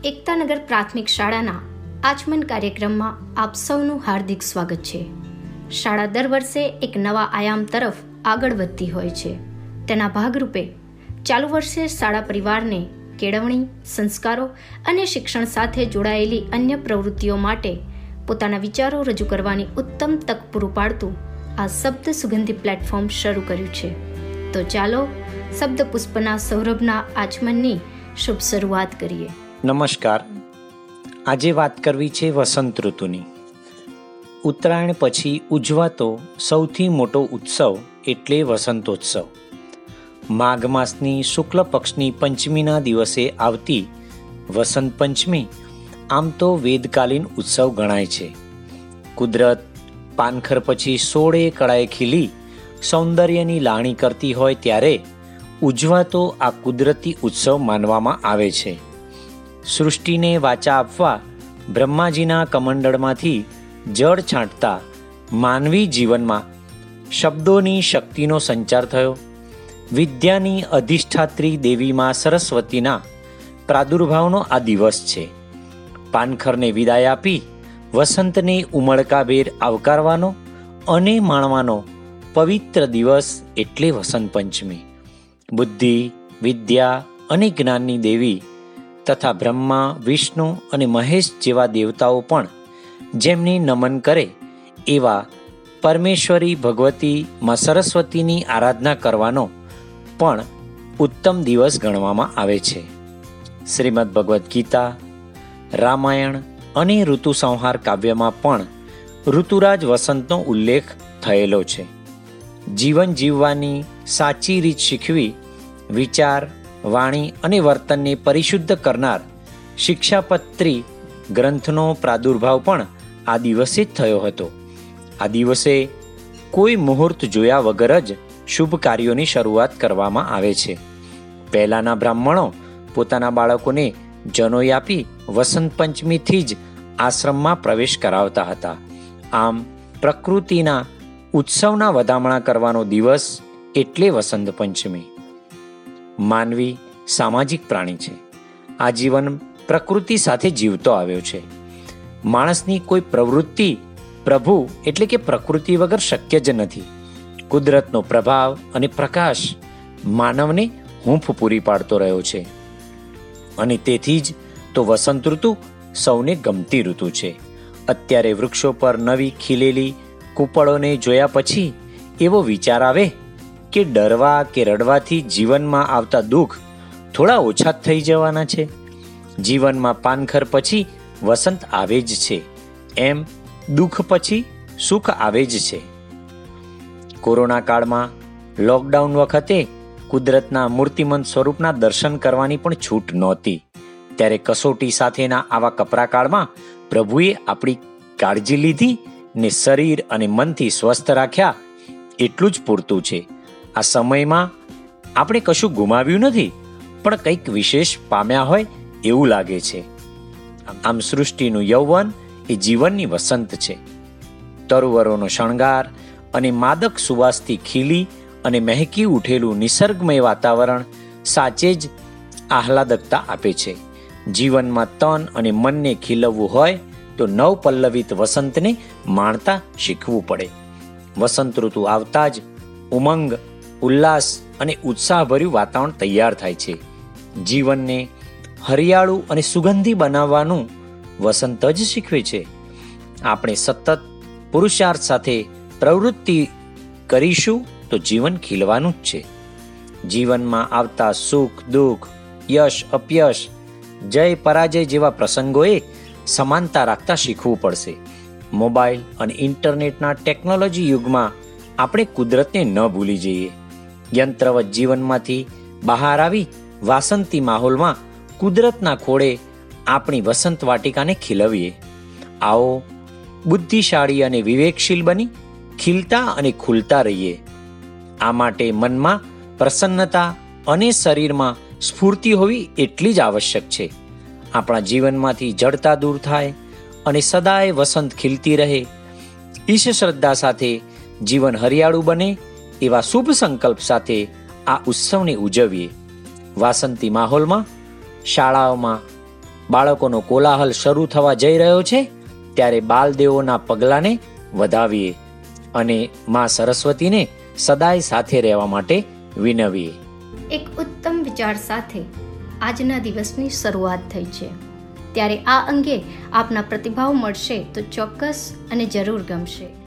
એકતાનગર પ્રાથમિક શાળાના આચમન કાર્યક્રમમાં આપ સૌનું હાર્દિક સ્વાગત છે. શાળા દર વર્ષે એક નવા આયામ તરફ આગળ વધતી હોય છે. તેના ભાગરૂપે ચાલુ વર્ષે શાળા પરિવારને કેળવણી, સંસ્કારો અને શિક્ષણ સાથે જોડાયેલી અન્ય પ્રવૃત્તિઓ માટે પોતાના વિચારો રજૂ કરવાની ઉત્તમ તક પૂરું પાડતું આ શબ્દ સુગંધી પ્લેટફોર્મ શરૂ કર્યું છે. તો ચાલો શબ્દ પુષ્પના સૌરભના આચમનની શુભ શરૂઆત કરીએ. નમસ્કાર. આજે વાત કરવી છે વસંત ઋતુની. ઉત્તરાયણ પછી ઉજવાતો સૌથી મોટો ઉત્સવ એટલે વસંતોત્સવ. માઘ માસની શુક્લ પક્ષની પંચમીના દિવસે આવતી વસંત પંચમી આમ તો વેદકાલીન ઉત્સવ ગણાય છે. કુદરત પાનખર પછી 16 કળાએ ખીલી સૌંદર્યની લાણી કરતી હોય ત્યારે ઉજવાતો આ કુદરતી ઉત્સવ માનવામાં આવે છે. સૃષ્ટિને વાચા આપવા બ્રહ્માજીના કમંડળમાંથી જળ છાંટતા માનવી જીવનમાં શબ્દોની શક્તિનો સંચાર થયો. વિદ્યાની અધિષ્ઠાત્રી દેવીમાં સરસ્વતીના પ્રાદુર્ભાવનો આ દિવસ છે. પાનખરને વિદાય આપી વસંતને ઉમળકાભેર આવકારવાનો અને માણવાનો પવિત્ર દિવસ એટલે વસંત પંચમી. બુદ્ધિ, વિદ્યા અને જ્ઞાનની દેવી તથા બ્રહ્મા, વિષ્ણુ અને મહેશ જેવા દેવતાઓ પણ જેમને નમન કરે એવા પરમેશ્વરી ભગવતી માં સરસ્વતીની આરાધના કરવાનો પણ ઉત્તમ દિવસ ગણવામાં આવે છે. શ્રીમદ ભગવદ્ ગીતા, રામાયણ અને ઋતુ સંહાર કાવ્યમાં પણ ઋતુરાજ વસંતનો ઉલ્લેખ થયેલો છે. જીવન જીવવાની સાચી રીત શીખવી, વિચાર, વાણી અને વર્તનને પરિશુદ્ધ કરનાર શિક્ષાપત્રી ગ્રંથનો પ્રાદુર્ભાવ પણ આ દિવસે જ થયો હતો. આ દિવસે કોઈ મુહૂર્ત જોયા વગર જ શુભ કાર્યોની શરૂઆત કરવામાં આવે છે. પહેલાંના બ્રાહ્મણો પોતાના બાળકોને જનોઈ આપી વસંત પંચમીથી જ આશ્રમમાં પ્રવેશ કરાવતા હતા. આમ પ્રકૃતિના ઉત્સવના વધામણા કરવાનો દિવસ એટલે વસંત પંચમી. માનવી સામાજિક પ્રાણી છે. આજીવન પ્રકૃતિ સાથે જીવતો આવ્યો છે. માણસની કોઈ પ્રવૃત્તિ પ્રભુ એટલે કે પ્રકૃતિ વગર શક્ય જ નથી. કુદરતનો પ્રભાવ અને પ્રકાશ માનવને હૂંફ પૂરી પાડતો રહ્યો છે અને તેથી જ તો વસંત ઋતુ સૌને ગમતી ઋતુ છે. અત્યારે વૃક્ષો પર નવી ખીલેલી કૂપળોને જોયા પછી એવો વિચાર આવે કે ડરવા કે રડવાથી જીવનમાં આવતા દુઃખ થોડા ઓછા થઈ જવાના છે. જીવનમાં પાનખર પછી વસંત આવે જ છે, એમ દુઃખ પછી સુખ આવે જ છે. કોરોના કાળમાં લોકડાઉન વખતે કુદરતના મૂર્તિમંત સ્વરૂપના દર્શન કરવાની પણ છૂટ નહોતી. ત્યારે કસોટી સાથેના આવા કપરા કાળમાં પ્રભુએ આપણી કાળજી લીધી ને શરીર અને મનથી સ્વસ્થ રાખ્યા એટલું જ પૂરતું છે. આ સમયમાં આપણે કશું ગુમાવ્યું નથી, પણ કંઈક વિશેષ પામ્યા હોય એવું લાગે છે. આમ સૃષ્ટિનું યૌવન એ જીવનની વસંત છે. તરુવરોનો શણગાર અને માદક સુવાસથી ખીલી અને મહેકી ઉઠેલું નિસર્ગમય વાતાવરણ સાચે જ આહલાદકતા આપે છે. જીવનમાં તન અને મનને ખીલવવું હોય તો નવપલ્લવિત વસંતને માણતા શીખવું પડે. વસંત ઋતુ આવતા જ ઉમંગ, ઉલ્લાસ અને ઉત્સાહભર્યું વાતાવરણ તૈયાર થાય છે. જીવનને હરિયાળું અને સુગંધી બનાવવાનું વસંત જ શીખવે છે. આપણે સતત પુરુષાર્થ સાથે પ્રવૃત્તિ કરીશું તો જીવન ખીલવાનું જ છે. જીવનમાં આવતા સુખ, દુઃખ, યશ, અપયશ, જય, પરાજય જેવા પ્રસંગોએ સમાનતા રાખતા શીખવું પડશે. મોબાઈલ અને ઇન્ટરનેટના ટેકનોલોજી યુગમાં આપણે કુદરતને ન ભૂલી જઈએ. યંત્રવત જીવનમાંથી બહાર આવી વાસંતી માહોલમાં કુદરતના ખોળે આપણી વસંત વાટિકાને ખીલવીએ. આવો બુદ્ધિશાળી અને વિવેકશીલ બની ખીલતા અને ખુલતા રહીએ. આ માટે મનમાં પ્રસન્નતા અને શરીરમાં સ્ફૂર્તિ હોવી એટલી જ આવશ્યક છે. આપણા જીવનમાંથી જડતા દૂર થાય અને સદાય વસંત ખીલતી રહે. ઈશ શ્રદ્ધા સાથે જીવન હરિયાળું બને એવા શુભ સંકલ્પ સાથે આ ઉત્સવને ઉજવીએ. વાસંતી માહોલમાં શાળાઓમાં બાળકોનો કોલાહલ શરૂ થવા જઈ રહ્યો છે ત્યારે બાલદેવોના પગલાંને વધાવીએ અને મા સરસ્વતીને સદાય સાથે રહેવા માટે વિનવીએ. એક ઉત્તમ વિચાર સાથે આજના દિવસની શરૂઆત થઈ છે, ત્યારે આ અંગે આપના પ્રતિભાવ મળશે તો ચોક્કસ અને જરૂર ગમશે.